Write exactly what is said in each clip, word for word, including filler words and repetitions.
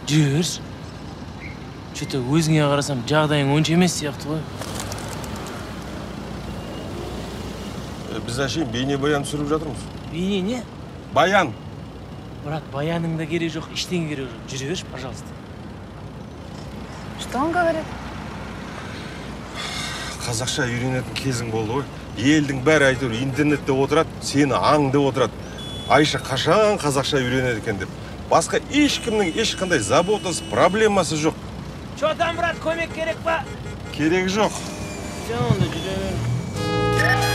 жүре берші. Че-то өзіңе қарасам жағдайың онша емес сияқты ғой. Біз әшейін бейне баян түсіріп жатырмыз. Бейне не? Баян. Брат, баяның да керек жоқ, ештеңе керек жоқ. Жүре берші, пожалуйста. Что он говорит? Қазақша үйренетін кезің болды ғой. Елдің бәрі әйтеуір интернетте отырады, сені аңды отырады. Айша қашан қазақша үйренеді екен деп. Басқа ешкімнің ешқандай заботасы, проблемасы жоқ. Че там, брат, көмек керек па? Керек жоқ. Все, онда жүре бер.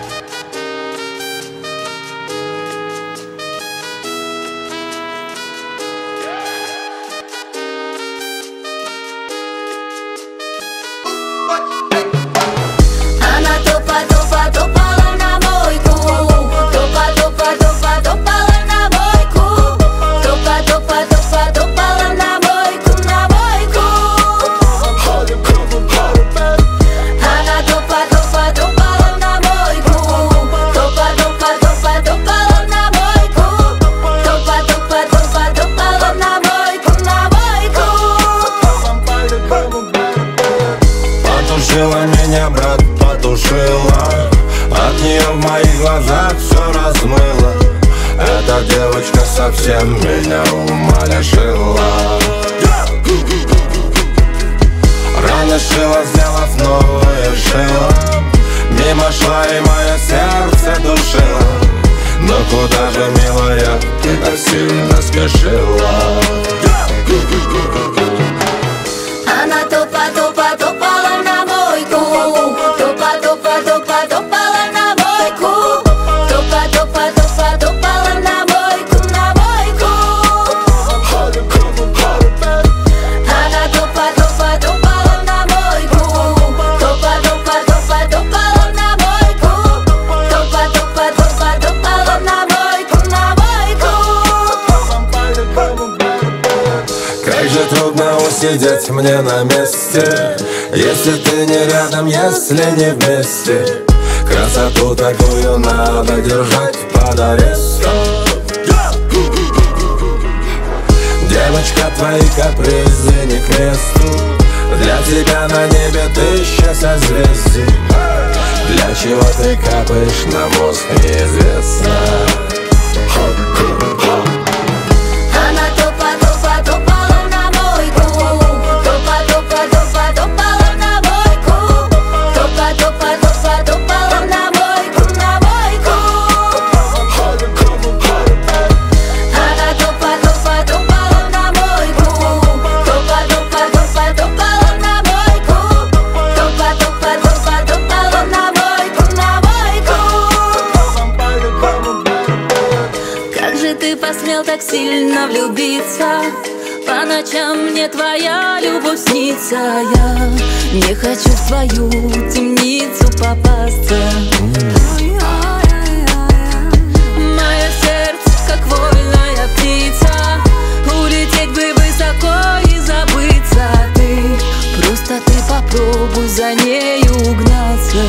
Потушила меня, брат, потушила. От нее в моих глазах все размыло. Эта девочка совсем меня ума лишила. Рано шила, сделав новое шило. Мимо шла и мое сердце душило. Но куда же, милая, ты так сильно спешила? Она топа, топа, топала на мойку. Топа, топа, топа, топала на мойку. Топа, топа, топа, топала на мойку, на мойку. Она топа, топа, топала на мойку. Топа, топа, топа, топала на мойку. Топа, топа, топа, топала на мойку, на мойку. Как же трудно усидеть мне на месте, если ты не рядом, если не вместе. Красоту такую надо держать под арестом. Девочка, твои капризы не к месту. Для тебя на небе тысяча созвездий. Для чего ты капаешь на мозг, неизвестно. Она топа, топа, топала на мойку. Топа, топа, топа, топала на мойку. Топа, топа, топа, топала на мойку, на мойку. Она топа, топа, топала на мойку. Топа, топа, топа, топала на мойку. Топа, топа, топа, топала на мойку, на мойку. Как же ты посмел так сильно влюбиться? По ночам мне твоя любовь снится. Я не хочу в твою темницу попасться. Мое сердце, как вольная птица, улететь бы высоко и забыться. Ты, просто ты попробуй за нею угнаться.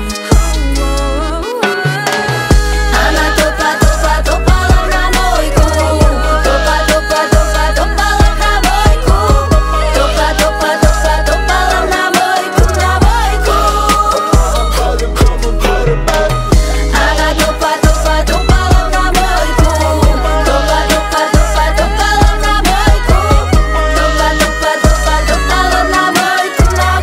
Она топа, топа, топала на мойку. Топа, топа, топа, топала на мойку. Топа, топа, топа, топала на мойку, на мойку. Она топа, топа, топала на мойку. Топа, топа, топа, топала на мойку. Топа, топа, топа, топала на мойку, на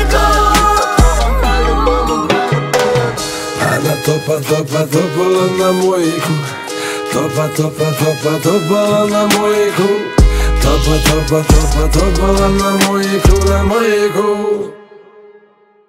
мойку. Она топа, топа, топала на мойку. Топа, топа, топа, топала на мойку. Топа, топа, топа, топала на мойку, на мойку.